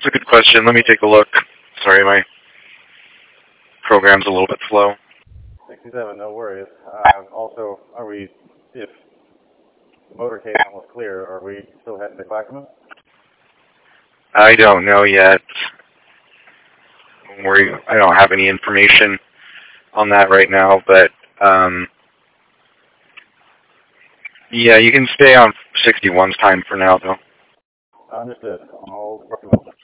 It's a good question. Let me take a look. Sorry, my program's a little bit slow. 67, no worries. Also, if the motorcade was clear, are we still heading to Clackamas? I don't know yet. I don't have any information on that right now, but yeah, you can stay on 61's time for now, though. Understood. I'll